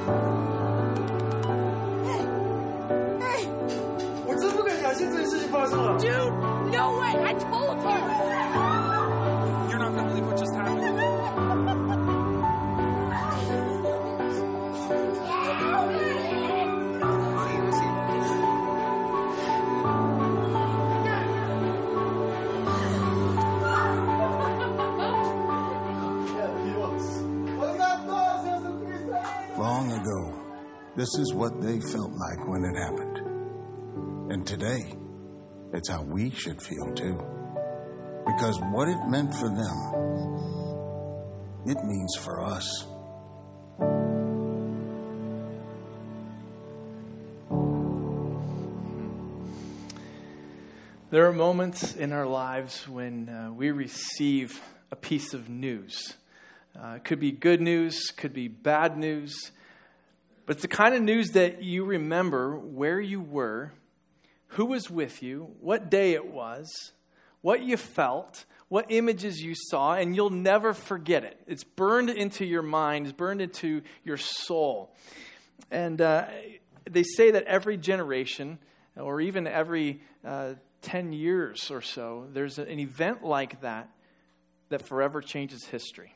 我真不敢相信这件事情发生了。 Dude, no way! I told you! You're not gonna believe what just happened. Long ago, this is what they felt like when it happened. And today, it's how we should feel too. Because what it meant for them, it means for us. There are moments in our lives when we receive a piece of news. It could be good news, could be bad news, but it's the kind of news that you remember where you were, who was with you, what day it was, what you felt, what images you saw, and you'll never forget it. It's burned into your mind, it's burned into your soul. And they say that every generation, or even every 10 years or so, there's an event like that that forever changes history.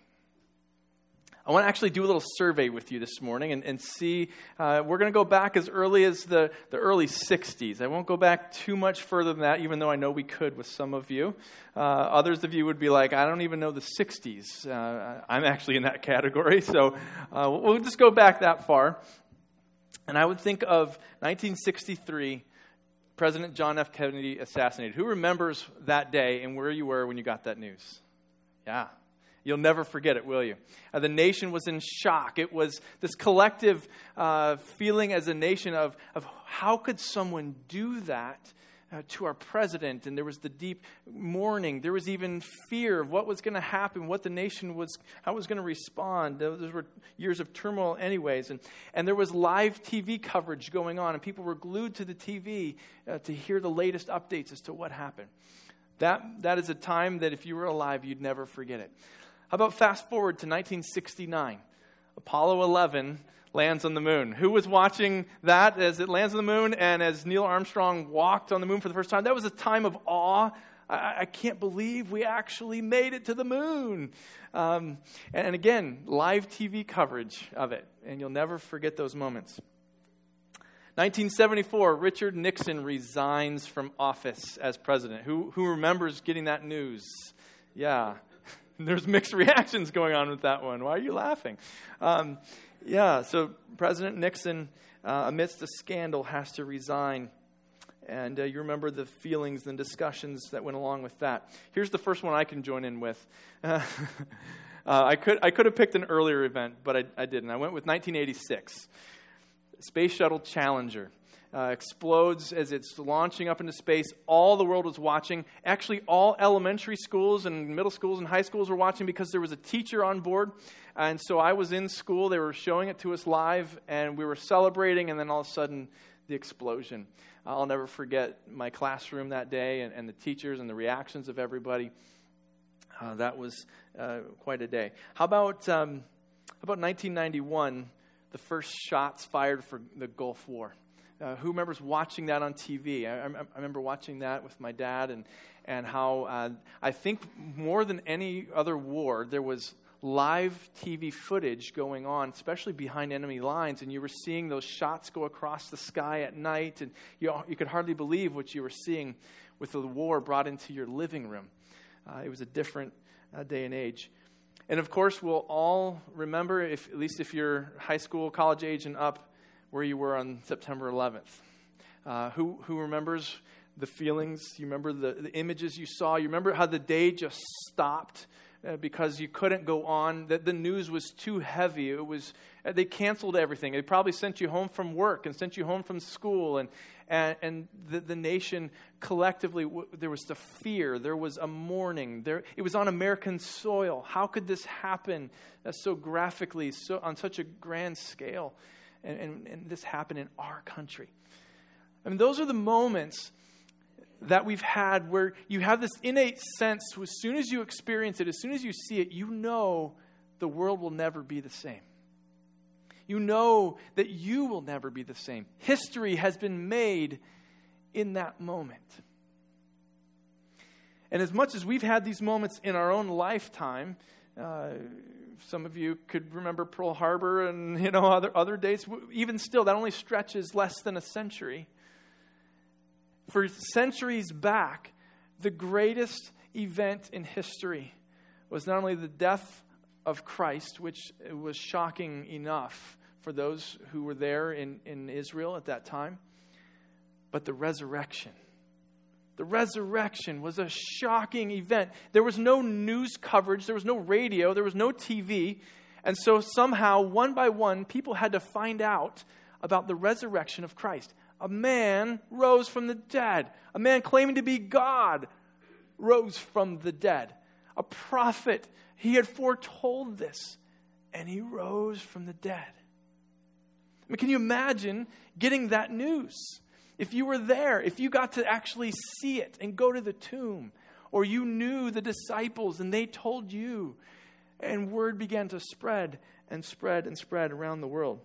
I want to actually do a little survey with you this morning and see. We're going to go back as early as the early 60s. I won't go back too much further than that, even though I know we could with some of you. Others of you would be like, I don't even know the 60s. I'm actually in that category, so we'll just go back that far. And I would think of 1963, President John F. Kennedy assassinated. Who remembers that day and where you were when you got that news? Yeah. You'll never forget it, will you? The nation was in shock. It was this collective feeling as a nation of how could someone do that to our president? And there was the deep mourning. There was even fear of what was going to happen, what the nation was, how it was going to respond. Those were years of turmoil anyways. And there was live TV coverage going on, and people were glued to the TV to hear the latest updates as to what happened. That is a time that if you were alive, you'd never forget it. How about fast forward to 1969? Apollo 11 lands on the moon. Who was watching that as it lands on the moon and as Neil Armstrong walked on the moon for the first time? That was a time of awe. I can't believe we actually made it to the moon. And again, live TV coverage of it. And you'll never forget those moments. 1974, Richard Nixon resigns from office as president. Who remembers getting that news? Yeah. There's mixed reactions going on with that one. Why are you laughing? So President Nixon, amidst a scandal, has to resign. And you remember the feelings and discussions that went along with that. Here's the first one I can join in with. I could have picked an earlier event, but I didn't. I went with 1986. Space Shuttle Challenger explodes as it's launching up into space. All the world was watching. Actually, all elementary schools and middle schools and high schools were watching because there was a teacher on board. And so I was in school. They were showing it to us live, and we were celebrating, and then all of a sudden, the explosion. I'll never forget my classroom that day and the teachers and the reactions of everybody. That was quite a day. How about 1991, the first shots fired for the Gulf War? Who remembers watching that on TV? I remember watching that with my dad and how I think more than any other war, there was live TV footage going on, especially behind enemy lines, and you were seeing those shots go across the sky at night, and you could hardly believe what you were seeing with the war brought into your living room. It was a different day and age. And of course, we'll all remember, at least if you're high school, college age and up, where you were on September 11th. Who remembers the feelings? You remember the images you saw? You remember how the day just stopped because you couldn't go on? That the news was too heavy. They canceled everything. They probably sent you home from work and sent you home from school. And the nation collectively, there was the fear. There was a mourning. It was on American soil. How could this happen so graphically, on such a grand scale? And this happened in our country. I mean, those are the moments that we've had where you have this innate sense, as soon as you experience it, as soon as you see it, you know the world will never be the same. You know that you will never be the same. History has been made in that moment. And as much as we've had these moments in our own lifetime, some of you could remember Pearl Harbor and other dates. Even still, that only stretches less than a century. For centuries back, the greatest event in history was not only the death of Christ, which was shocking enough for those who were there in Israel at that time, but the resurrection. The resurrection was a shocking event. There was no news coverage. There was no radio. There was no TV. And so somehow, one by one, people had to find out about the resurrection of Christ. A man rose from the dead. A man claiming to be God rose from the dead. A prophet, he had foretold this, and he rose from the dead. I mean, can you imagine getting that news? If you were there, if you got to actually see it and go to the tomb, or you knew the disciples and they told you, and word began to spread and spread and spread around the world.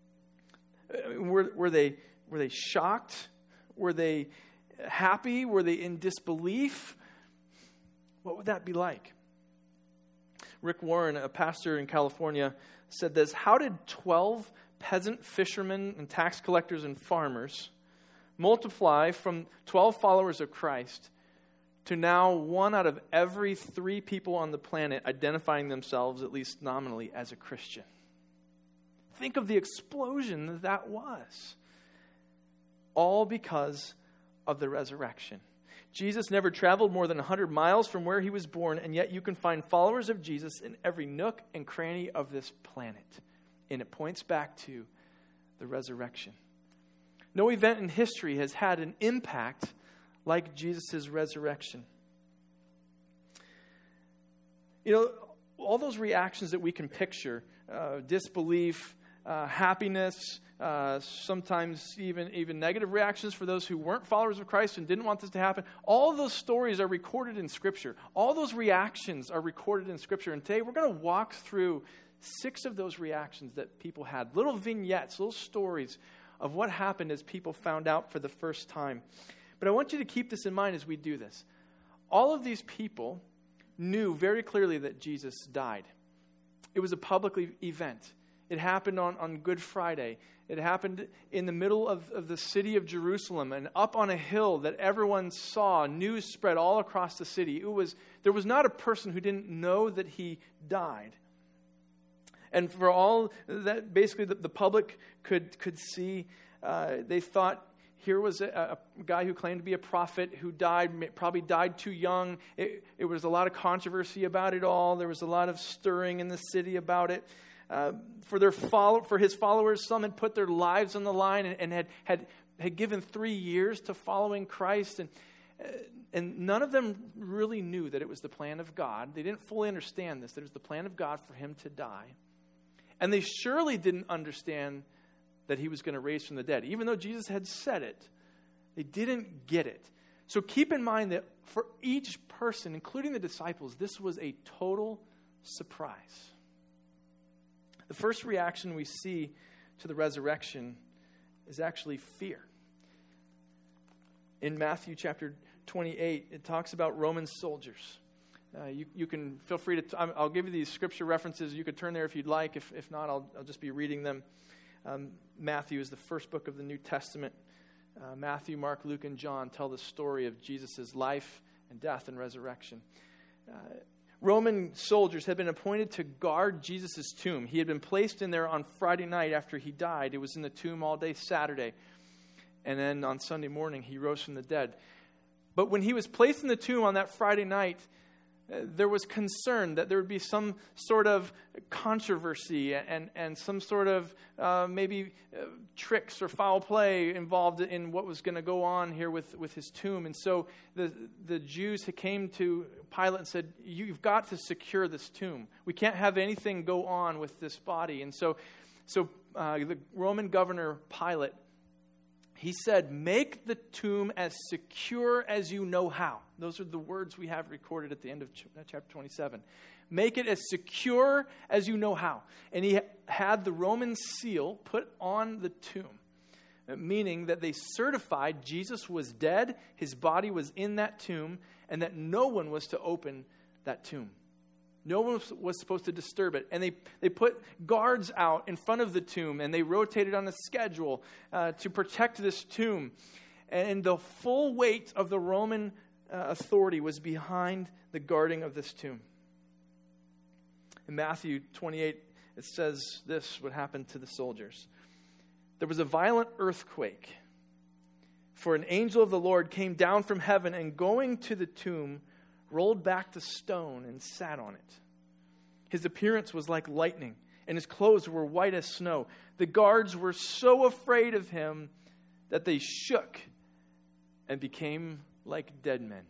Were they shocked? Were they happy? Were they in disbelief? What would that be like? Rick Warren, a pastor in California, said this: how did 12 peasant fishermen and tax collectors and farmers multiply from 12 followers of Christ to now 1 out of every 3 people on the planet identifying themselves, at least nominally, as a Christian? Think of the explosion that was. All because of the resurrection. Jesus never traveled more than 100 miles from where he was born, and yet you can find followers of Jesus in every nook and cranny of this planet. And it points back to the resurrection. No event in history has had an impact like Jesus' resurrection. All those reactions that we can picture, disbelief, happiness, sometimes even negative reactions for those who weren't followers of Christ and didn't want this to happen. All of those stories are recorded in Scripture. All those reactions are recorded in Scripture. And today we're going to walk through 6 of those reactions that people had. Little vignettes, little stories of what happened as people found out for the first time. But I want you to keep this in mind as we do this. All of these people knew very clearly that Jesus died. It was a public event. It happened on Good Friday. It happened in the middle of the city of Jerusalem and up on a hill that everyone saw. News spread all across the city. There was not a person who didn't know that he died. And for all that basically the public could see, they thought here was a guy who claimed to be a prophet who probably died too young. It was a lot of controversy about it all. There was a lot of stirring in the city about it. For his followers, some had put their lives on the line and had given 3 years to following Christ. And none of them really knew that it was the plan of God. They didn't fully understand this, that it was the plan of God for him to die. And they surely didn't understand that he was going to raise from the dead. Even though Jesus had said it, they didn't get it. So keep in mind that for each person, including the disciples, this was a total surprise. The first reaction we see to the resurrection is actually fear. In Matthew chapter 28, it talks about Roman soldiers. You can feel free to, I'll give you these scripture references. You could turn there if you'd like. If not, I'll just be reading them. Matthew is the first book of the New Testament. Matthew, Mark, Luke, and John tell the story of Jesus' life and death and resurrection. Roman soldiers had been appointed to guard Jesus' tomb. He had been placed in there on Friday night after he died. It was in the tomb all day Saturday. And then on Sunday morning, he rose from the dead. But when he was placed in the tomb on that Friday night, there was concern that there would be some sort of controversy and some sort of maybe tricks or foul play involved in what was going to go on here with his tomb. And so the Jews came to Pilate and said, you've got to secure this tomb. We can't have anything go on with this body. And so the Roman governor Pilate, He said, make the tomb as secure as you know how. Those are the words we have recorded at the end of chapter 27. Make it as secure as you know how. And he had the Roman seal put on the tomb, meaning that they certified Jesus was dead, his body was in that tomb, and that no one was to open that tomb. No one was supposed to disturb it. And they put guards out in front of the tomb, and they rotated on a schedule to protect this tomb. And the full weight of the Roman authority was behind the guarding of this tomb. In Matthew 28, it says this would happen to the soldiers. There was a violent earthquake, for an angel of the Lord came down from heaven and going to the tomb, rolled back the stone and sat on it. His appearance was like lightning, and his clothes were white as snow. The guards were so afraid of him that they shook and became like dead men.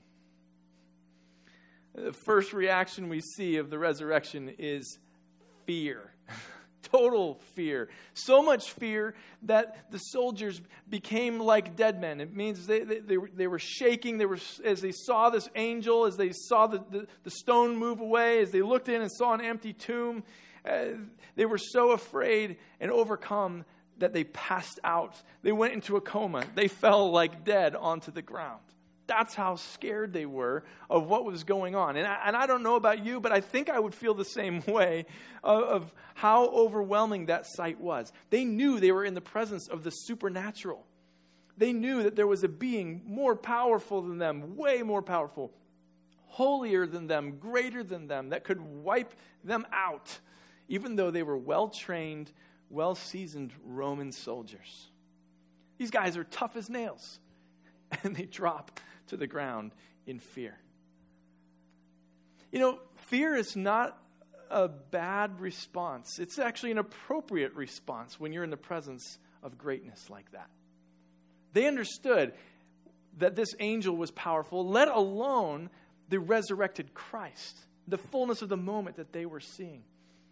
The first reaction we see of the resurrection is fear. Total fear. So much fear that the soldiers became like dead men. It means they were shaking. They were, as they saw this angel, as they saw the stone move away, as they looked in and saw an empty tomb, they were so afraid and overcome that they passed out. They went into a coma. They fell like dead onto the ground. That's how scared they were of what was going on. And I don't know about you, but I think I would feel the same way of how overwhelming that sight was. They knew they were in the presence of the supernatural. They knew that there was a being more powerful than them, way more powerful, holier than them, greater than them, that could wipe them out, even though they were well-trained, well-seasoned Roman soldiers. These guys are tough as nails, and they drop to the ground in fear. You know, fear is not a bad response. It's actually an appropriate response when you're in the presence of greatness like that. They understood that this angel was powerful, let alone the resurrected Christ, the fullness of the moment that they were seeing.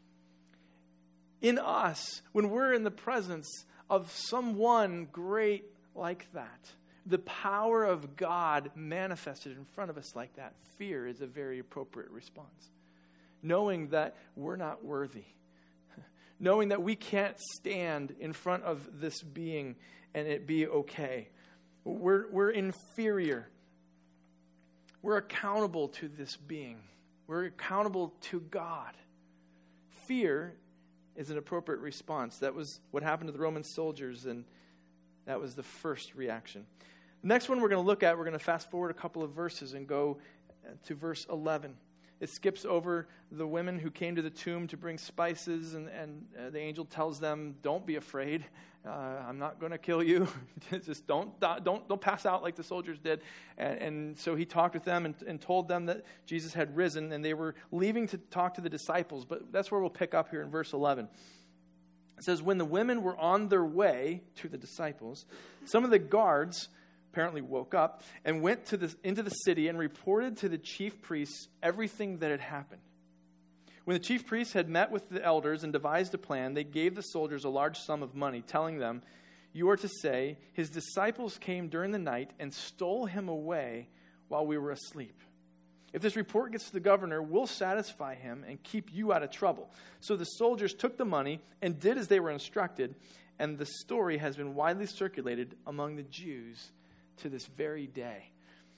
In us, when we're in the presence of someone great like that, the power of God manifested in front of us like that, fear is a very appropriate response. Knowing that we're not worthy. Knowing that we can't stand in front of this being and it be okay. We're inferior. We're accountable to this being. We're accountable to God. Fear is an appropriate response. That was what happened to the Roman soldiers, and that was the first reaction. The next one we're going to look at, we're going to fast forward a couple of verses and go to verse 11. It skips over the women who came to the tomb to bring spices, and the angel tells them, don't be afraid. I'm not going to kill you. Just don't pass out like the soldiers did. And so he talked with them and told them that Jesus had risen, and they were leaving to talk to the disciples. But that's where we'll pick up here in verse 11. It says, when the women were on their way to the disciples, some of the guards apparently woke up and went into the city and reported to the chief priests everything that had happened. When the chief priests had met with the elders and devised a plan, they gave the soldiers a large sum of money, telling them, you are to say, his disciples came during the night and stole him away while we were asleep. If this report gets to the governor, we'll satisfy him and keep you out of trouble. So the soldiers took the money and did as they were instructed, and the story has been widely circulated among the Jews to this very day.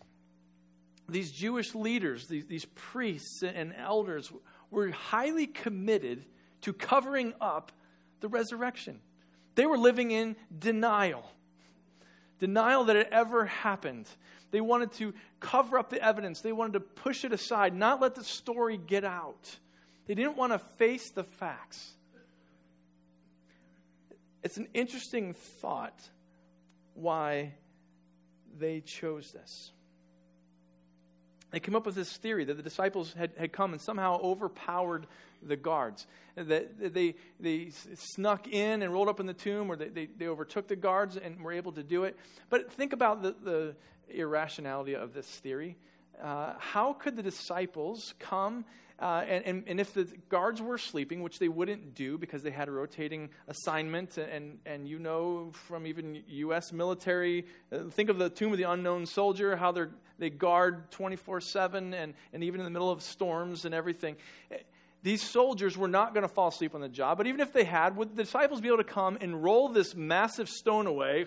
These Jewish leaders, these priests and elders, were highly committed to covering up the resurrection. They were living in denial that it ever happened. They wanted to cover up the evidence. They wanted to push it aside, not let the story get out. They didn't want to face the facts. It's an interesting thought why they chose this. They came up with this theory that the disciples had come and somehow overpowered the guards. That they snuck in and rolled up in the tomb, or they overtook the guards and were able to do it. But think about the irrationality of this theory. How could the disciples come And if the guards were sleeping, which they wouldn't do because they had a rotating assignment, and you know from even U.S. military, think of the Tomb of the Unknown Soldier, how they guard 24/7 and even in the middle of storms and everything. These soldiers were not going to fall asleep on the job, but even if they had, would the disciples be able to come and roll this massive stone away,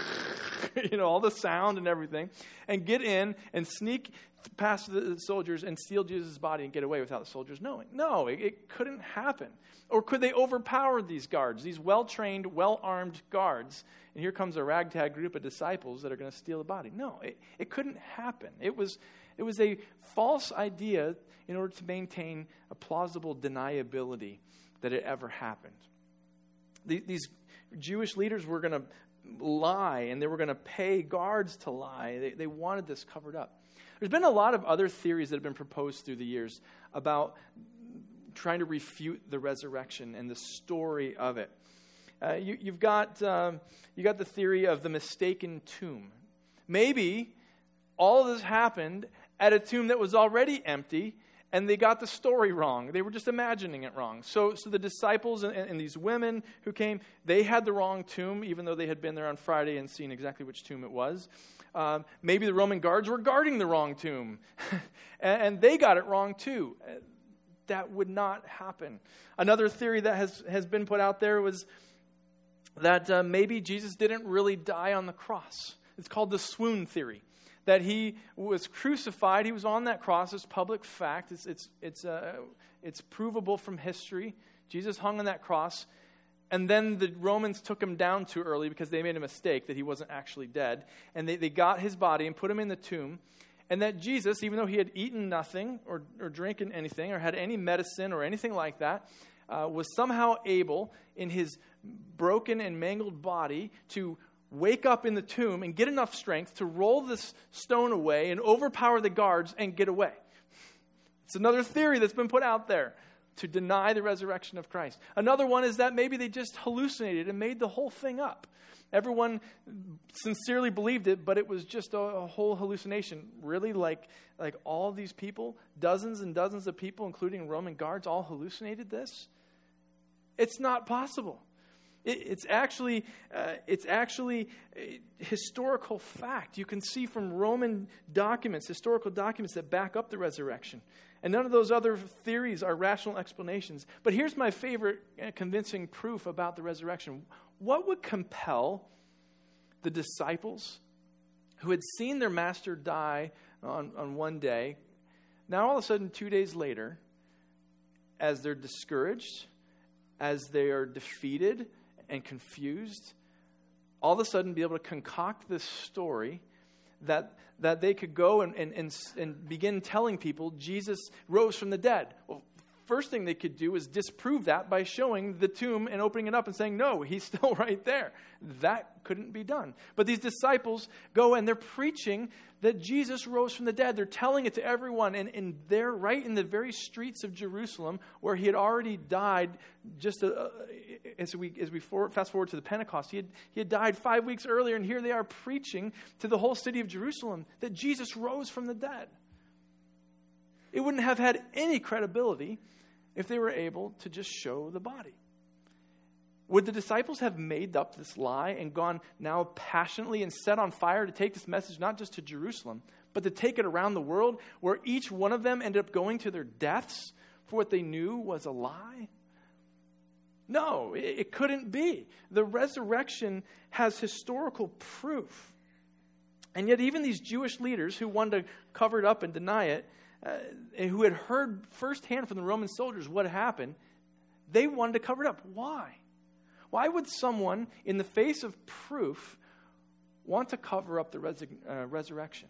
all the sound and everything, and get in and sneak past the soldiers and steal Jesus' body and get away without the soldiers knowing? No, it couldn't happen. Or could they overpower these guards, these well-trained, well-armed guards? And here comes a ragtag group of disciples that are going to steal the body. No, it couldn't happen. It was a false idea in order to maintain a plausible deniability that it ever happened. These Jewish leaders were going to lie, and they were going to pay guards to lie. They wanted this covered up. There's been a lot of other theories that have been proposed through the years about trying to refute the resurrection and the story of it. You got the theory of the mistaken tomb. Maybe all of this happened at a tomb that was already empty, and they got the story wrong. They were just imagining it wrong. So the disciples and these women who came, they had the wrong tomb, even though they had been there on Friday and seen exactly which tomb it was. Maybe the Roman guards were guarding the wrong tomb, and they got it wrong too. That would not happen. Another theory that has been put out there was that maybe Jesus didn't really die on the cross. It's called the swoon theory. That he was crucified, he was on that cross. It's public fact. It's provable from history. Jesus hung on that cross, and then the Romans took him down too early because they made a mistake that he wasn't actually dead. And they got his body and put him in the tomb. And that Jesus, even though he had eaten nothing or drinking anything or had any medicine or anything like that, was somehow able in his broken and mangled body to wake up in the tomb and get enough strength to roll this stone away and overpower the guards and get away. It's another theory that's been put out there to deny the resurrection of Christ. Another one is that maybe they just hallucinated and made the whole thing up. Everyone sincerely believed it, but it was just a whole hallucination. Really, like all these people, dozens and dozens of people, including Roman guards, all hallucinated this? It's not possible. It's actually historical fact. You can see from Roman documents, historical documents that back up the resurrection. And none of those other theories are rational explanations. But here's my favorite convincing proof about the resurrection. What would compel the disciples who had seen their master die on one day, now all of a sudden 2 days later, as they're discouraged, as they are defeated and confused, all of a sudden be able to concoct this story that they could go and begin telling people Jesus rose from the dead? Well, first thing they could do is disprove that by showing the tomb and opening it up and saying, no, he's still right there. That couldn't be done. But these disciples go and they're preaching that Jesus rose from the dead. They're telling it to everyone. And they're right in the very streets of Jerusalem where he had already died just as we fast forward to the Pentecost. He had died 5 weeks earlier, and here they are preaching to the whole city of Jerusalem that Jesus rose from the dead. It wouldn't have had any credibility if they were able to just show the body. Would the disciples have made up this lie and gone now passionately and set on fire to take this message not just to Jerusalem, but to take it around the world, where each one of them ended up going to their deaths for what they knew was a lie? No, it couldn't be. The resurrection has historical proof. And yet even these Jewish leaders who wanted to cover it up and deny it, and who had heard firsthand from the Roman soldiers what happened, they wanted to cover it up. Why? Why would someone, in the face of proof, want to cover up the resurrection?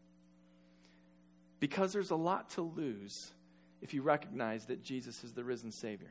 Because there's a lot to lose if you recognize that Jesus is the risen Savior.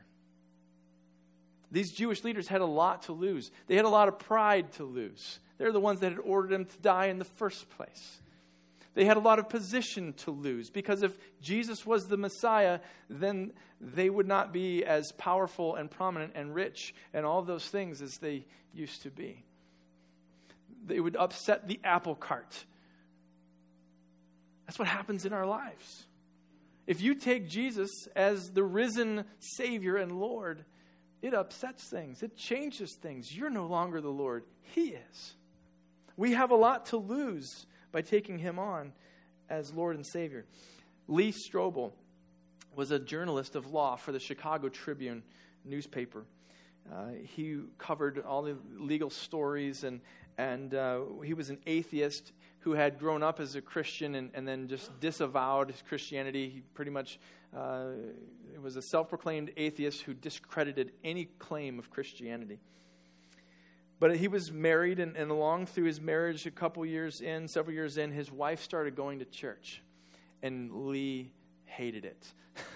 These Jewish leaders had a lot to lose. They had a lot of pride to lose. They're the ones that had ordered him to die in the first place. They had a lot of position to lose, because if Jesus was the Messiah, then they would not be as powerful and prominent and rich and all those things as they used to be. They would upset the apple cart. That's what happens in our lives. If you take Jesus as the risen Savior and Lord, it upsets things. It changes things. You're no longer the Lord. He is. We have a lot to lose by taking him on as Lord and Savior. Lee Strobel was a journalist of law for the Chicago Tribune newspaper. He covered all the legal stories, and he was an atheist who had grown up as a Christian and then just disavowed his Christianity. He pretty much was a self-proclaimed atheist who discredited any claim of Christianity. But he was married, and along through his marriage, several years in, his wife started going to church. And Lee hated it.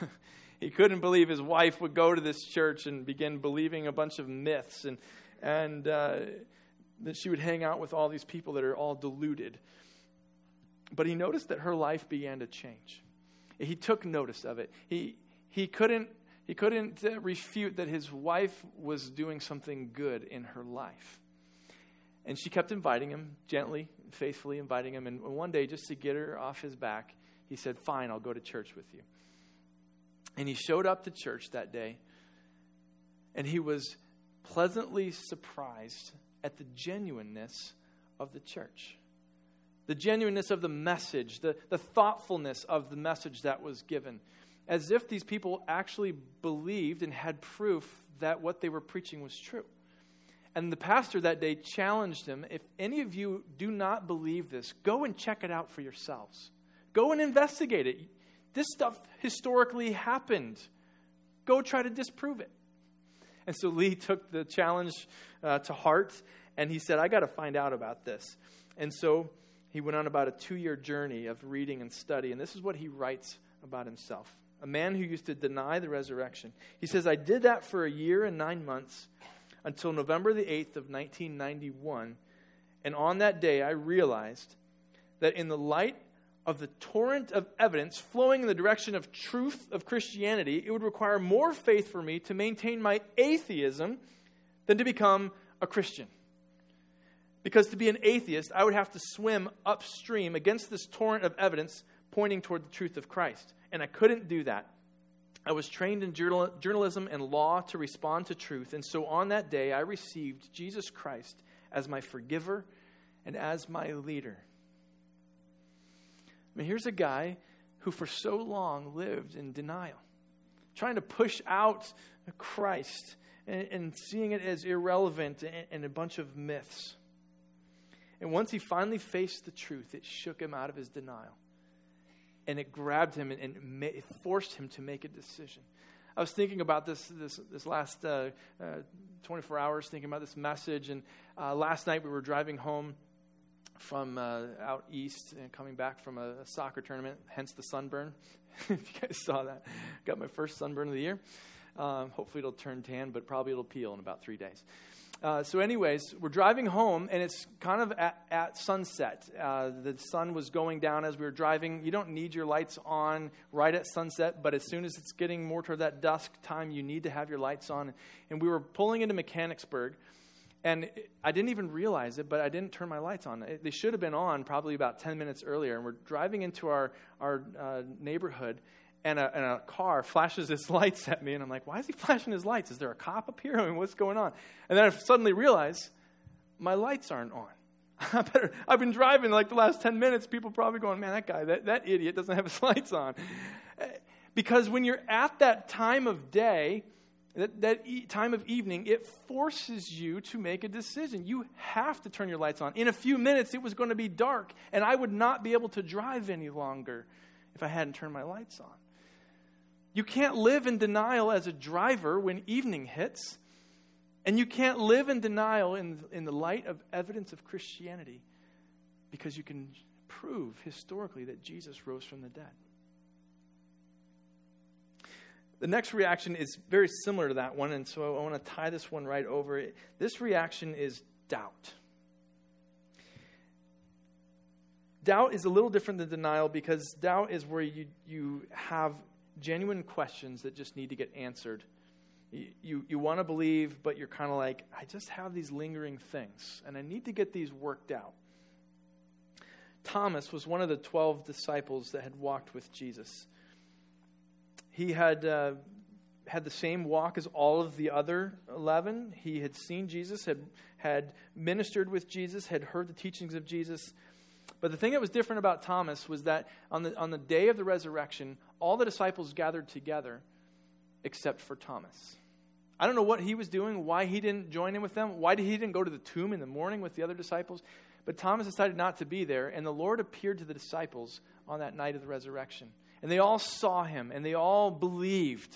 He couldn't believe his wife would go to this church and begin believing a bunch of myths, and that she would hang out with all these people that are all deluded. But he noticed that her life began to change. He took notice of it. He couldn't refute that his wife was doing something good in her life. And she kept inviting him, gently, faithfully inviting him. And one day, just to get her off his back, he said, "Fine, I'll go to church with you." And he showed up to church that day, and he was pleasantly surprised at the genuineness of the church. The genuineness of the message, the thoughtfulness of the message that was given. As if these people actually believed and had proof that what they were preaching was true. And the pastor that day challenged him, if any of you do not believe this, go and check it out for yourselves. Go and investigate it. This stuff historically happened. Go try to disprove it. And so Lee took the challenge to heart, and he said, I got to find out about this. And so he went on about a 2-year journey of reading and study, and this is what he writes about himself. A man who used to deny the resurrection. He says, I did that for 1 year and 9 months until November the 8th of 1991. And on that day, I realized that in the light of the torrent of evidence flowing in the direction of truth of Christianity, it would require more faith for me to maintain my atheism than to become a Christian. Because to be an atheist, I would have to swim upstream against this torrent of evidence pointing toward the truth of Christ. And I couldn't do that. I was trained in journalism and law to respond to truth. And so on that day, I received Jesus Christ as my forgiver and as my leader. I mean, here's a guy who for so long lived in denial, trying to push out Christ and seeing it as irrelevant and a bunch of myths. And once he finally faced the truth, it shook him out of his denial. And it grabbed him and it forced him to make a decision. I was thinking about this last 24 hours, thinking about this message. And last night we were driving home from out east and coming back from a soccer tournament, hence the sunburn. If you guys saw that. Got my first sunburn of the year. Hopefully it'll turn tan, but probably it'll peel in about 3 days. So anyways, we're driving home, and it's kind of at sunset. The sun was going down as we were driving. You don't need your lights on right at sunset, but as soon as it's getting more toward that dusk time, you need to have your lights on. And we were pulling into Mechanicsburg, and I didn't even realize it, but I didn't turn my lights on. They should have been on probably about 10 minutes earlier, and we're driving into our neighborhood, and a car flashes its lights at me, and I'm like, why is he flashing his lights? Is there a cop up here? I mean, what's going on? And then I suddenly realize my lights aren't on. I've been driving like the last 10 minutes. People probably going, man, that guy, that idiot doesn't have his lights on. Because when you're at that time of day, that time of evening, it forces you to make a decision. You have to turn your lights on. In a few minutes, it was going to be dark, and I would not be able to drive any longer if I hadn't turned my lights on. You can't live in denial as a driver when evening hits. And you can't live in denial in the light of evidence of Christianity because you can prove historically that Jesus rose from the dead. The next reaction is very similar to that one, and so I want to tie this one right over it. This reaction is doubt. Doubt is a little different than denial because doubt is where you have genuine questions that just need to get answered. You want to believe, but you're kind of like, I just have these lingering things, and I need to get these worked out. Thomas was one of the 12 disciples that had walked with Jesus. He had the same walk as all of the other 11. He had seen Jesus, had ministered with Jesus, had heard the teachings of Jesus. But the thing that was different about Thomas was that on the day of the resurrection, all the disciples gathered together except for Thomas. I don't know what he was doing, why he didn't join in with them, why he didn't go to the tomb in the morning with the other disciples. But Thomas decided not to be there, and the Lord appeared to the disciples on that night of the resurrection. And they all saw him, and they all believed.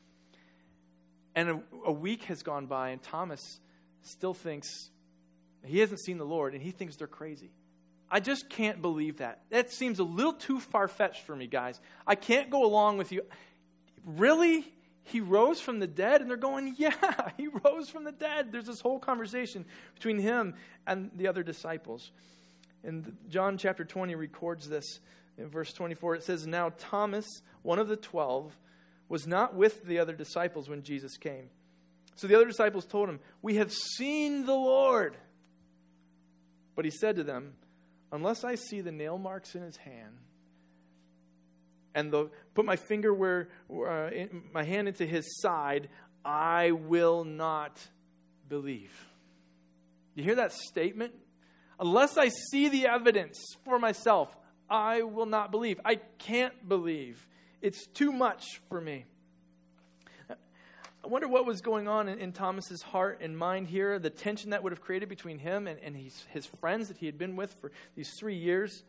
And a week has gone by, and Thomas still thinks he hasn't seen the Lord, and he thinks they're crazy. I just can't believe that. That seems a little too far-fetched for me, guys. I can't go along with you. Really? He rose from the dead? And they're going, yeah, he rose from the dead. There's this whole conversation between him and the other disciples. And John chapter 20 records this in verse 24. It says, now Thomas, one of the 12, was not with the other disciples when Jesus came. So the other disciples told him, we have seen the Lord. But he said to them, unless I see the nail marks in his hand, and put my finger my hand into his side, I will not believe. You hear that statement? Unless I see the evidence for myself, I will not believe. I can't believe. It's too much for me. I wonder what was going on in Thomas's heart and mind here, the tension that would have created between him and his friends that he had been with for these 3 years.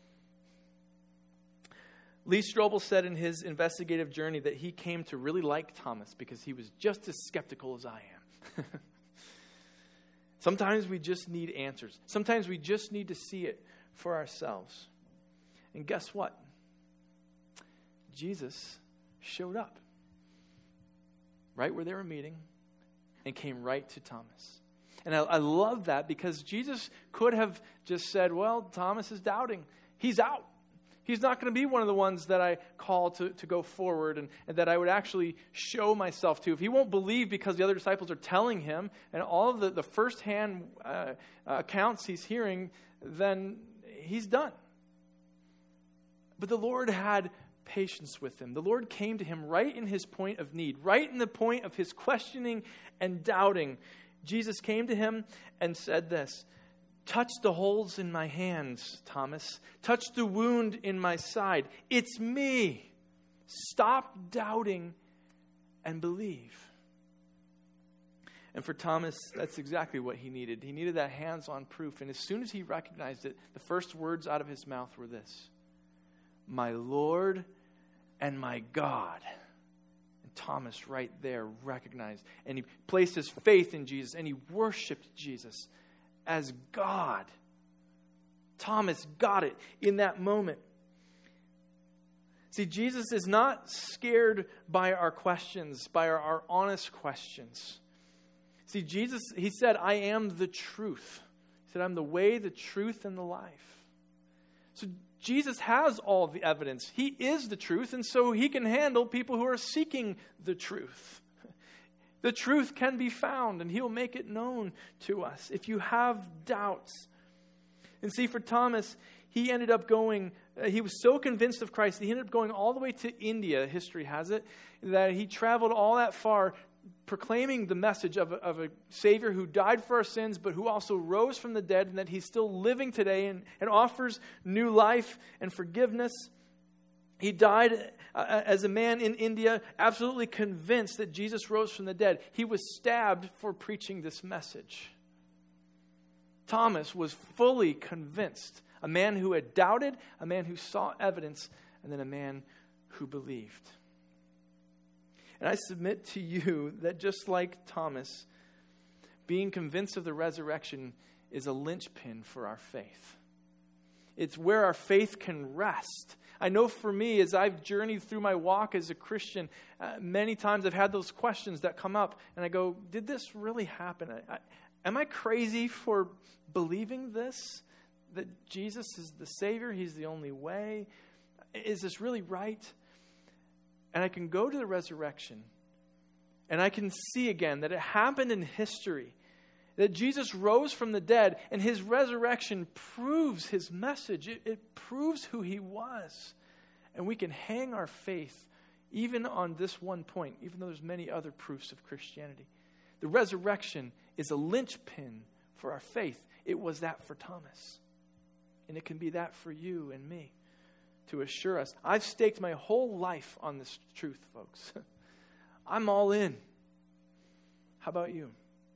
Lee Strobel said in his investigative journey that he came to really like Thomas because he was just as skeptical as I am. Sometimes we just need answers. Sometimes we just need to see it for ourselves. And guess what? Jesus showed up right where they were meeting and came right to Thomas. And I love that because Jesus could have just said, well, Thomas is doubting. He's out. He's not going to be one of the ones that I call to go forward and that I would actually show myself to. If he won't believe because the other disciples are telling him and all of the firsthand accounts he's hearing, then he's done. But the Lord had patience with him. The Lord came to him right in his point of need, right in the point of his questioning and doubting. Jesus came to him and said this, touch the holes in my hands, Thomas. Touch the wound in my side. It's me. Stop doubting and believe. And for Thomas, that's exactly what he needed. He needed that hands-on proof. And as soon as he recognized it, the first words out of his mouth were this, my Lord and my God. And Thomas right there recognized, and he placed his faith in Jesus, and he worshiped Jesus as God. Thomas got it in that moment. See, Jesus is not scared by our questions, by our honest questions. See, Jesus, he said, I am the truth. He said, I'm the way, the truth, and the life. So Jesus has all the evidence. He is the truth, and so he can handle people who are seeking the truth. The truth can be found, and he'll make it known to us if you have doubts. And see, for Thomas, he ended up going, he was so convinced of Christ, he ended up going all the way to India, history has it, that he traveled all that far proclaiming the message of a Savior who died for our sins, but who also rose from the dead, and that he's still living today and offers new life and forgiveness. He died as a man in India, absolutely convinced that Jesus rose from the dead. He was stabbed for preaching this message. Thomas was fully convinced. A man who had doubted, a man who saw evidence, and then a man who believed. And I submit to you that just like Thomas, being convinced of the resurrection is a linchpin for our faith. It's where our faith can rest. I know for me, as I've journeyed through my walk as a Christian, many times I've had those questions that come up, and I go, did this really happen? Am I crazy for believing this? That Jesus is the Savior, He's the only way? Is this really right? And I can go to the resurrection, and I can see again that it happened in history, that Jesus rose from the dead, and His resurrection proves His message. It proves who He was. And we can hang our faith even on this one point, even though there's many other proofs of Christianity. The resurrection is a linchpin for our faith. It was that for Thomas. And it can be that for you and me to assure us. I've staked my whole life on this truth, folks. I'm all in. How about you?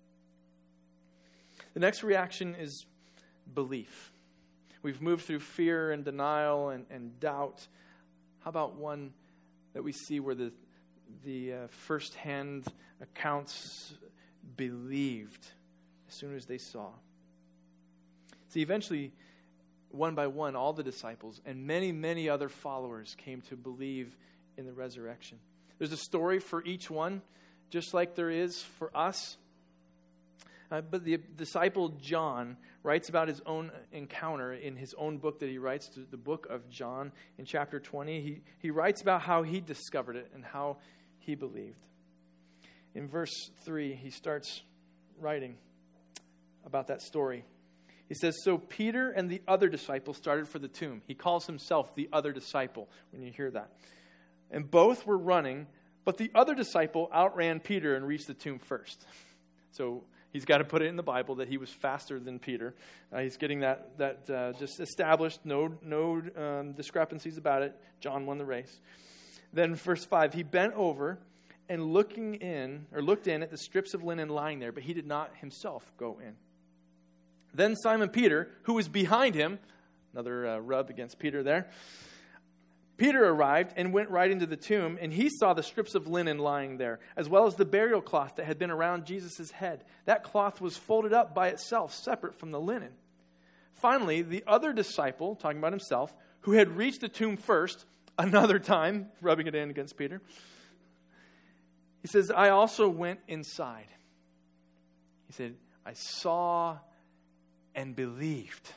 The next reaction is belief. We've moved through fear and denial and doubt. How about one that we see where the first-hand accounts believed as soon as they saw? See, eventually, one by one, all the disciples and many, many other followers came to believe in the resurrection. There's a story for each one, just like there is for us. But the disciple John writes about his own encounter in his own book that he writes, the book of John, in chapter 20. He writes about how he discovered it and how he believed. In verse 3, he starts writing about that story. He says, "So Peter and the other disciple started for the tomb." He calls himself the other disciple when you hear that. "And both were running, but the other disciple outran Peter and reached the tomb first." So he's got to put it in the Bible that he was faster than Peter. He's getting that just established. No discrepancies about it. John won the race. Then verse 5, he bent over and looked in at the strips of linen lying there, but he did not himself go in. Then Simon Peter, who was behind him, another rub against Peter there, Peter arrived and went right into the tomb, and he saw the strips of linen lying there, as well as the burial cloth that had been around Jesus' head. That cloth was folded up by itself, separate from the linen. Finally, the other disciple, talking about himself, who had reached the tomb first, another time, rubbing it in against Peter, he says, "I also went inside." He said, "I saw and believed."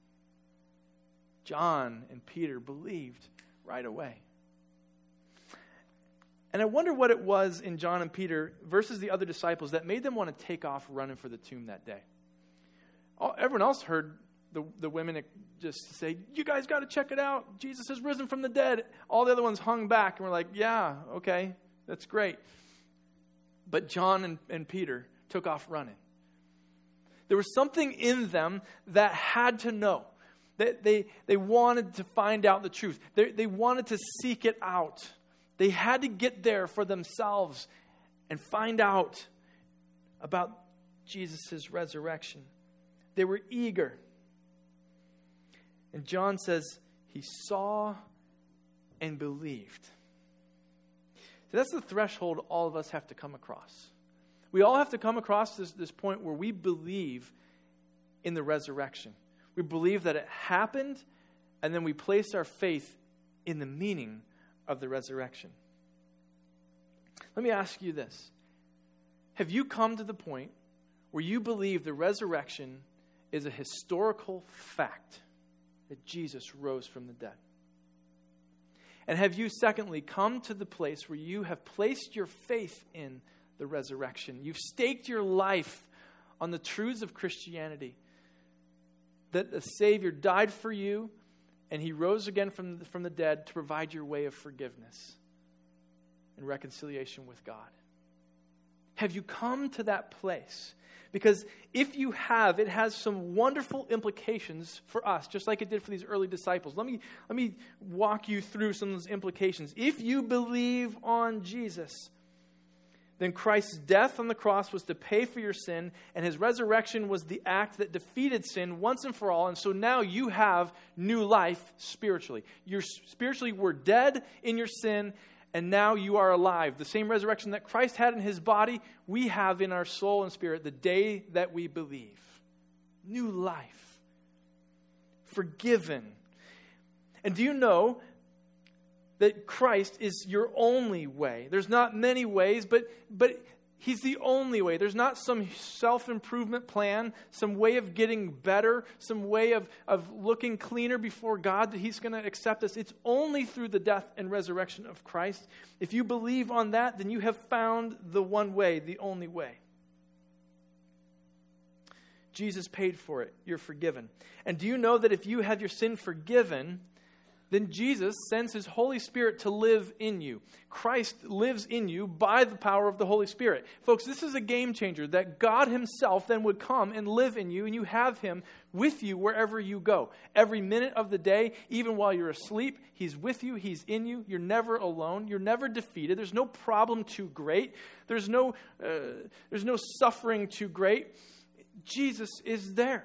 John and Peter believed right away. And I wonder what it was in John and Peter versus the other disciples that made them want to take off running for the tomb that day. Everyone else heard the women just say, "You guys got to check it out. Jesus has risen from the dead." All the other ones hung back and were like, "Yeah, okay, that's great." But John and Peter took off running. There was something in them that had to know. They wanted to find out the truth. They wanted to seek it out. They had to get there for themselves and find out about Jesus' resurrection. They were eager. And John says he saw and believed. So that's the threshold all of us have to come across. We all have to come across this point where we believe in the resurrection. We believe that it happened, and then we place our faith in the meaning of the resurrection. Let me ask you this. Have you come to the point where you believe the resurrection is a historical fact, that Jesus rose from the dead? And have you, secondly, come to the place where you have placed your faith in the resurrection? You've staked your life on the truths of Christianity, that the Savior died for you and he rose again from the dead to provide your way of forgiveness and reconciliation with God. Have you come to that place? Because if you have, it has some wonderful implications for us, just like it did for these early disciples. Let me walk you through some of those implications. If you believe on Jesus, then Christ's death on the cross was to pay for your sin, and his resurrection was the act that defeated sin once and for all. And so now you have new life spiritually. You spiritually were dead in your sin, and now you are alive. The same resurrection that Christ had in his body, we have in our soul and spirit the day that we believe. New life. Forgiven. And do you know that Christ is your only way? There's not many ways, but he's the only way. There's not some self-improvement plan, some way of getting better, some way of looking cleaner before God that he's going to accept us. It's only through the death and resurrection of Christ. If you believe on that, then you have found the one way, the only way. Jesus paid for it. You're forgiven. And do you know that if you have your sin forgiven, then Jesus sends his Holy Spirit to live in you. Christ lives in you by the power of the Holy Spirit. Folks, this is a game changer, that God himself then would come and live in you, and you have him with you wherever you go. Every minute of the day, even while you're asleep, he's with you, he's in you. You're never alone. You're never defeated. There's no problem too great. There's no suffering too great. Jesus is there.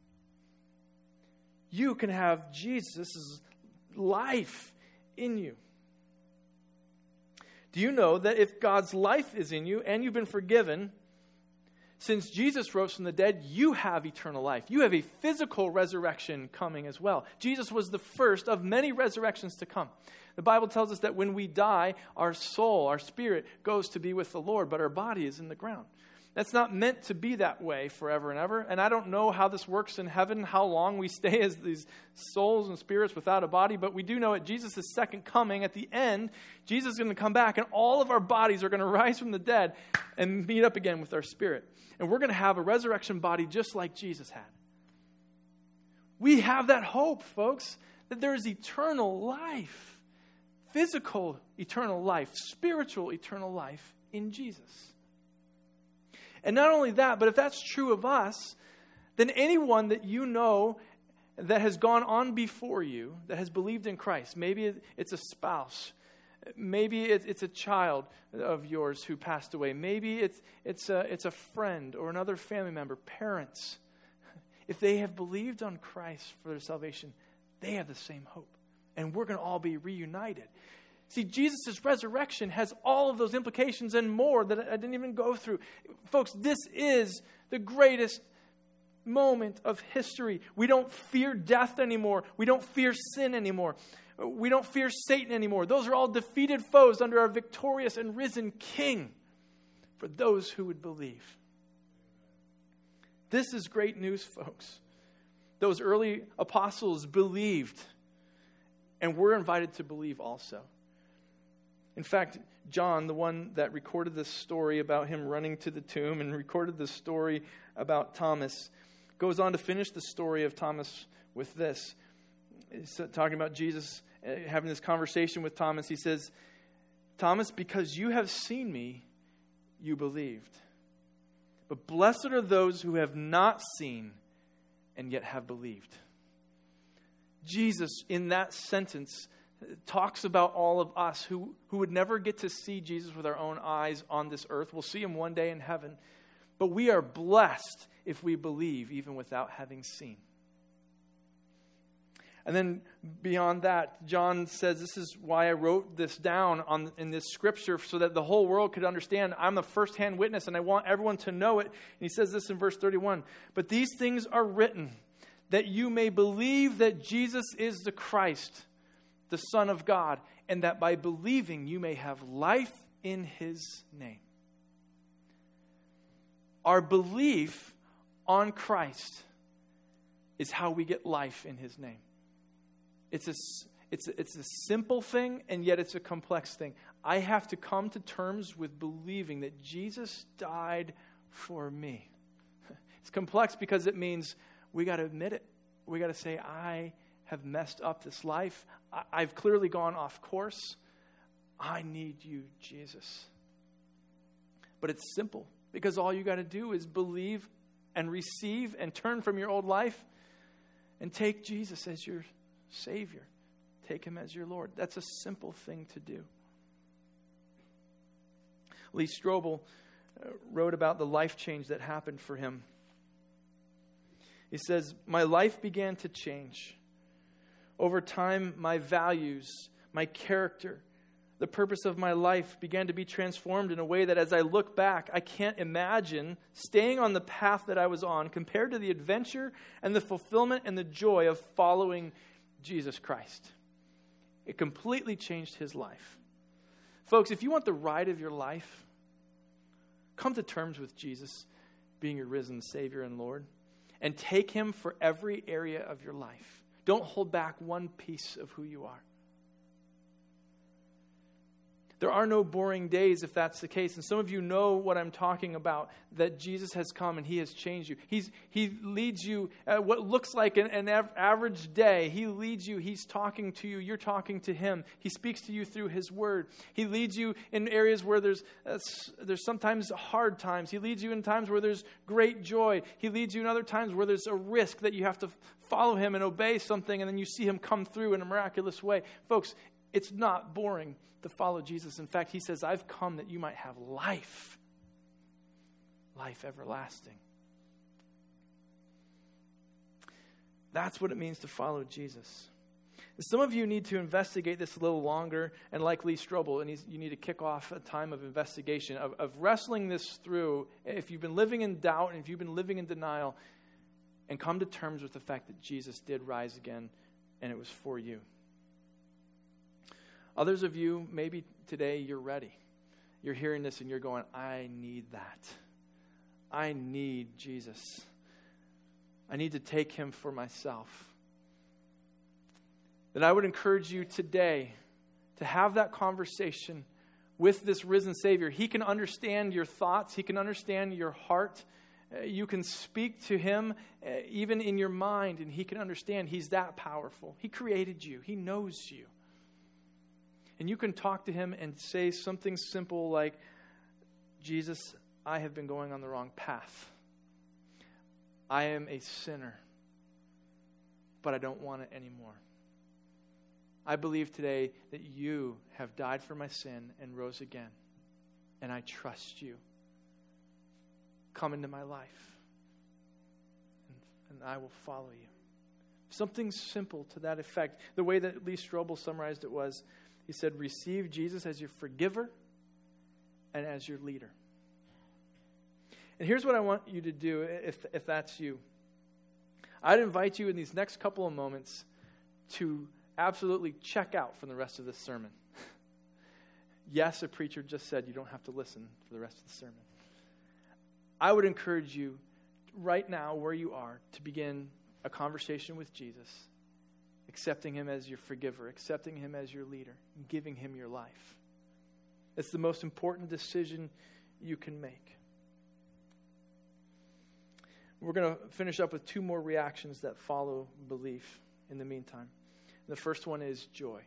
You can have Jesus' life in you. Do you know that if God's life is in you and you've been forgiven, since Jesus rose from the dead, you have eternal life. You have a physical resurrection coming as well. Jesus was the first of many resurrections to come. The Bible tells us that when we die, our soul, our spirit, goes to be with the Lord, but our body is in the ground. That's not meant to be that way forever and ever. And I don't know how this works in heaven, how long we stay as these souls and spirits without a body, but we do know at Jesus' second coming, at the end, Jesus is going to come back, and all of our bodies are going to rise from the dead and meet up again with our spirit. And we're going to have a resurrection body just like Jesus had. We have that hope, folks, that there is eternal life, physical eternal life, spiritual eternal life in Jesus. And not only that, but if that's true of us, then anyone that you know that has gone on before you, that has believed in Christ, maybe it's a spouse, maybe it's a child of yours who passed away, maybe it's a friend or another family member, parents. If they have believed on Christ for their salvation, they have the same hope. And we're going to all be reunited. See, Jesus' resurrection has all of those implications and more that I didn't even go through. Folks, this is the greatest moment of history. We don't fear death anymore. We don't fear sin anymore. We don't fear Satan anymore. Those are all defeated foes under our victorious and risen King for those who would believe. This is great news, folks. Those early apostles believed, and we're invited to believe also. In fact, John, the one that recorded this story about him running to the tomb and recorded this story about Thomas, goes on to finish the story of Thomas with this. He's talking about Jesus having this conversation with Thomas. He says, Thomas, because you have seen me, you believed. But blessed are those who have not seen and yet have believed. Jesus, in that sentence, talks about all of us who would never get to see Jesus with our own eyes on this earth. We'll see him one day in heaven. But we are blessed if we believe, even without having seen. And then beyond that, John says, this is why I wrote this down in this scripture, so that the whole world could understand. I'm the first-hand witness, and I want everyone to know it. And he says this in verse 31. But these things are written, that you may believe that Jesus is the Christ, the Son of God, and that by believing you may have life in his name. Our belief on Christ is how we get life in his name. It's a simple thing, and yet it's a complex thing. I have to come to terms with believing that Jesus died for me. It's complex because it means we got to admit it. We got to say, I have messed up this life. I've clearly gone off course. I need you, Jesus. But it's simple, because all you got to do is believe and receive and turn from your old life and take Jesus as your Savior. Take him as your Lord. That's a simple thing to do. Lee Strobel wrote about the life change that happened for him. He says, my life began to change. Over time, my values, my character, the purpose of my life began to be transformed in a way that as I look back, I can't imagine staying on the path that I was on compared to the adventure and the fulfillment and the joy of following Jesus Christ. It completely changed his life. Folks, if you want the ride of your life, come to terms with Jesus being your risen Savior and Lord, and take him for every area of your life. Don't hold back one piece of who you are. There are no boring days if that's the case. And some of you know what I'm talking about, that Jesus has come and he has changed you. He leads you at what looks like an average day. He leads you. He's talking to you. You're talking to him. He speaks to you through his word. He leads you in areas where there's sometimes hard times. He leads you in times where there's great joy. He leads you in other times where there's a risk that you have to follow him and obey something, and then you see him come through in a miraculous way. Folks, it's not boring to follow Jesus. In fact, he says, I've come that you might have life. Life everlasting. That's what it means to follow Jesus. Some of you need to investigate this a little longer, and like Lee Strobel, and you need to kick off a time of investigation, of wrestling this through. If you've been living in doubt, and if you've been living in denial, and come to terms with the fact that Jesus did rise again, and it was for you. Others of you, maybe today you're ready. You're hearing this and you're going, I need that. I need Jesus. I need to take him for myself. Then I would encourage you today to have that conversation with this risen Savior. He can understand your thoughts. He can understand your heart. You can speak to him even in your mind, and he can understand. He's that powerful. He created you. He knows you. And you can talk to him and say something simple like, Jesus, I have been going on the wrong path. I am a sinner, but I don't want it anymore. I believe today that you have died for my sin and rose again, and I trust you. Come into my life, and I will follow you. Something simple to that effect. The way that Lee Strobel summarized it was, he said, receive Jesus as your forgiver and as your leader. And here's what I want you to do if that's you. I'd invite you in these next couple of moments to absolutely check out from the rest of this sermon. Yes, a preacher just said you don't have to listen for the rest of the sermon. I would encourage you right now where you are to begin a conversation with Jesus, accepting him as your forgiver, accepting him as your leader, and giving him your life. It's the most important decision you can make. We're going to finish up with two more reactions that follow belief in the meantime. The first one is joy.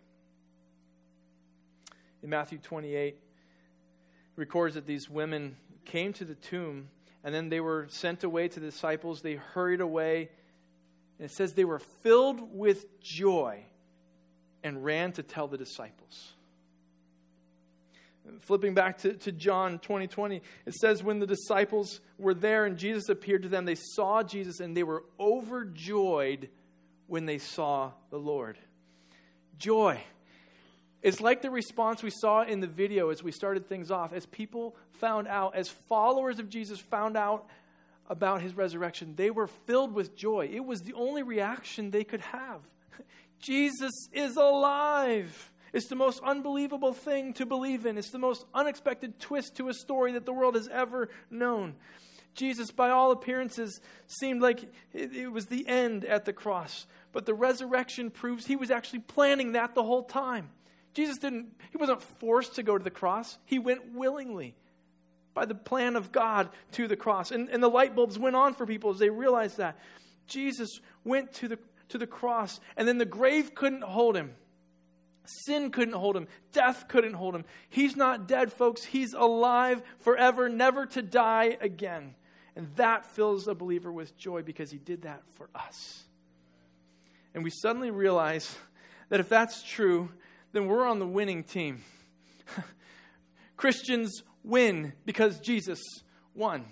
In Matthew 28, it records that these women came to the tomb, and then they were sent away to the disciples. They hurried away. And it says they were filled with joy and ran to tell the disciples. Flipping back to John 20:20, it says when the disciples were there and Jesus appeared to them, they saw Jesus and they were overjoyed when they saw the Lord. Joy. It's like the response we saw in the video as we started things off. As people found out, as followers of Jesus found out about his resurrection, they were filled with joy. It was the only reaction they could have. Jesus is alive. It's the most unbelievable thing to believe in. It's the most unexpected twist to a story that the world has ever known. Jesus, by all appearances, seemed like it was the end at the cross. But the resurrection proves he was actually planning that the whole time. Jesus he wasn't forced to go to the cross. He went willingly by the plan of God to the cross. And the light bulbs went on for people as they realized that. Jesus went to the cross, and then the grave couldn't hold him. Sin couldn't hold him. Death couldn't hold him. He's not dead, folks. He's alive forever, never to die again. And that fills a believer with joy because he did that for us. And we suddenly realize that if that's true, then we're on the winning team. Christians win because Jesus won.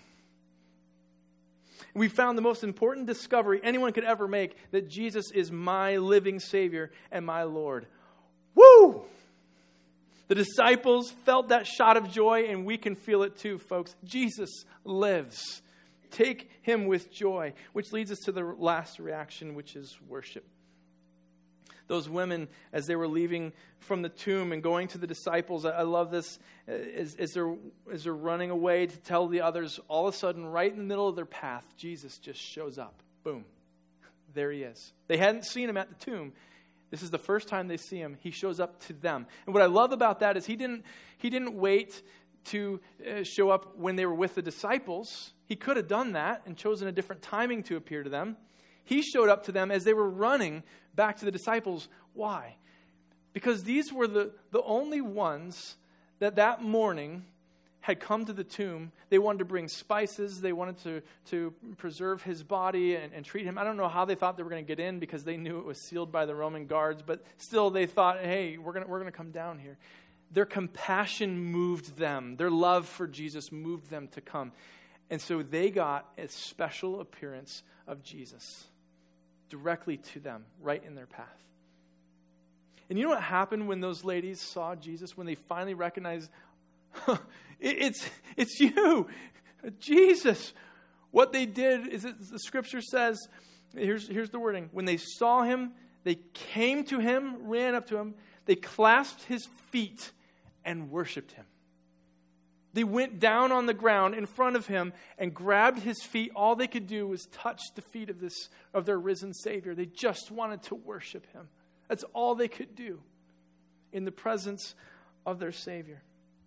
We found the most important discovery anyone could ever make, that Jesus is my living Savior and my Lord. Woo! The disciples felt that shot of joy, and we can feel it too, folks. Jesus lives. Take him with joy, which leads us to the last reaction, which is worship. Those women, as they were leaving from the tomb and going to the disciples, I love this, as they're running away to tell the others, all of a sudden, right in the middle of their path, Jesus just shows up. Boom. There he is. They hadn't seen him at the tomb. This is the first time they see him. He shows up to them. And what I love about that is he didn't wait to show up when they were with the disciples. He could have done that and chosen a different timing to appear to them. He showed up to them as they were running back to the disciples. Why? Because these were the only ones that morning had come to the tomb. They wanted to bring spices. They wanted to preserve his body and treat him. I don't know how they thought they were going to get in because they knew it was sealed by the Roman guards. But still they thought, hey, we're going to come down here. Their compassion moved them. Their love for Jesus moved them to come. And so they got a special appearance of Jesus directly to them, right in their path. And you know what happened when those ladies saw Jesus, when they finally recognized, it's you, Jesus. What they did is, the scripture says, here's the wording. When they saw him, they came to him, ran up to him, they clasped his feet and worshiped him. They went down on the ground in front of him and grabbed his feet. All they could do was touch the feet of their risen Savior. They just wanted to worship him. That's all they could do in the presence of their Savior.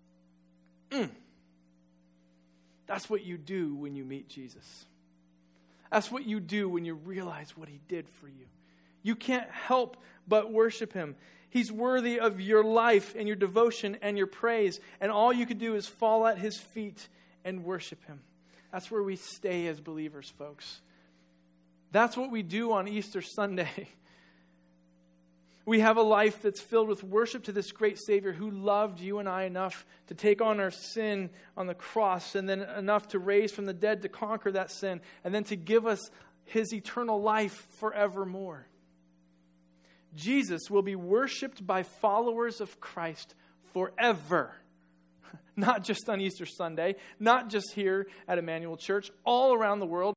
That's what you do when you meet Jesus. That's what you do when you realize what he did for you. You can't help but worship him. He's worthy of your life and your devotion and your praise. And all you could do is fall at his feet and worship him. That's where we stay as believers, folks. That's what we do on Easter Sunday. We have a life that's filled with worship to this great Savior who loved you and I enough to take on our sin on the cross, and then enough to raise from the dead to conquer that sin, and then to give us his eternal life forevermore. Jesus will be worshiped by followers of Christ forever. Not just on Easter Sunday, not just here at Emmanuel Church, all around the world.